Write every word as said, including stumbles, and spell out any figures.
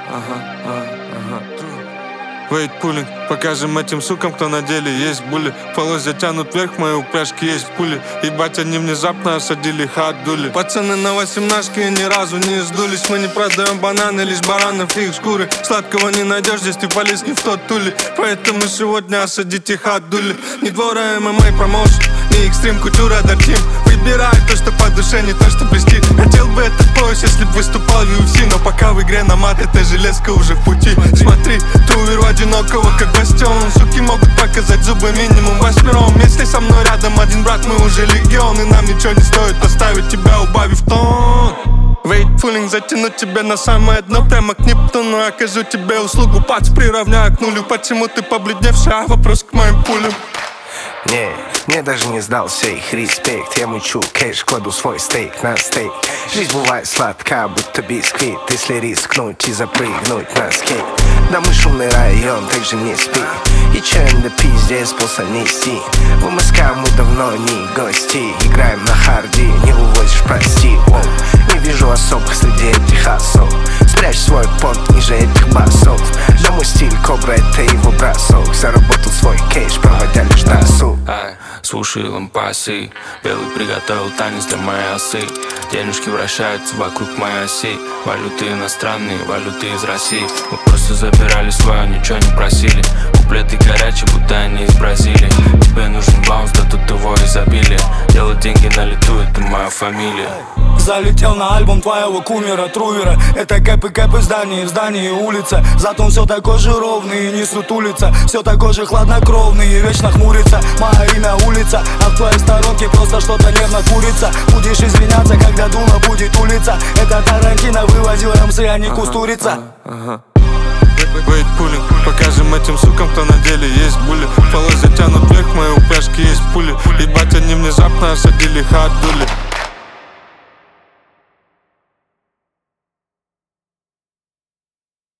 ага, ага, ага. Вейтпулинг, покажем этим сукам, кто на деле есть були. Полозья тянут вверх, мои упряжки есть пули. Ебать, они внезапно осадили хат-дули. Пацаны на восемнашке ни разу не сдулись. Мы не продаем бананы, лишь баранов и их шкуры. Сладкого не найдешь, здесь ты полез не в тот тули. Поэтому сегодня осадите хат-дули. Не двора эм эм а промоушен, не экстрим культура дартим. Выбирай то, что по душе, не то, что близки. Хотел бы этот пояс, если б выступал в ю эф си. Но пока в игре на мат, эта железка уже в пути. Смотри, трувер одинокого, как бастион. Суки могут показать зубы минимум восьмером. Если со мной рядом один брат, мы уже легион. И нам ничего не стоит поставить тебя, убавив тон. Вейтпулинг, затянуть тебя на самое дно, прямо к Нептуну. Окажу тебе услугу, пац, приравняю к нулю. Почему ты побледневший, а вопрос к моим пулям. Не, мне даже не сдался их респект. Я мучу кэш, кладу свой стейк на стейк. Жизнь бывает сладка, будто бисквит. Если рискнуть и запрыгнуть на скейт. Да мы шумный район, так же не спи. И чем да пиздец способ нести. В эм эс ка мы давно не гости. Играем на харде, не увозишь, прости. Воу. Не вижу особых среди этих особ. Спрячь свой понт ниже этих басов. Да мой стиль кобра, это его бросок. Заработал свой кэш, проводя лишь досуг. Ай, слушай лампасы. Белый приготовил танец для моей осы. Денежки вращаются вокруг моей оси. Валюты иностранные, валюты из России. Мы просто забирали свое, ничего не просили. Куплеты горячие, будто они из Бразилии. Тебе нужен баунс, да тут его изобилие. Делать деньги на лету, это моя фамилия. Залетел на альбом твоего кумира, трувера. Это кэпы, кэпы, здание, в здании улица. Зато он все такой же ровный и не сутулится. Все такой же хладнокровный и вечно хмурится. Мое имя улица, а в твоей сторонке просто что-то нервно курится. Будешь извиняться, когда дула будет улица. Это Тарантино вывозил эм си, а не Кустурица. Вейтпулинг, покажем этим сукам, кто на деле есть були. Полозья тянут вверх, мои упряжки есть пули. Ебать, они внезапно осадили хат-дули.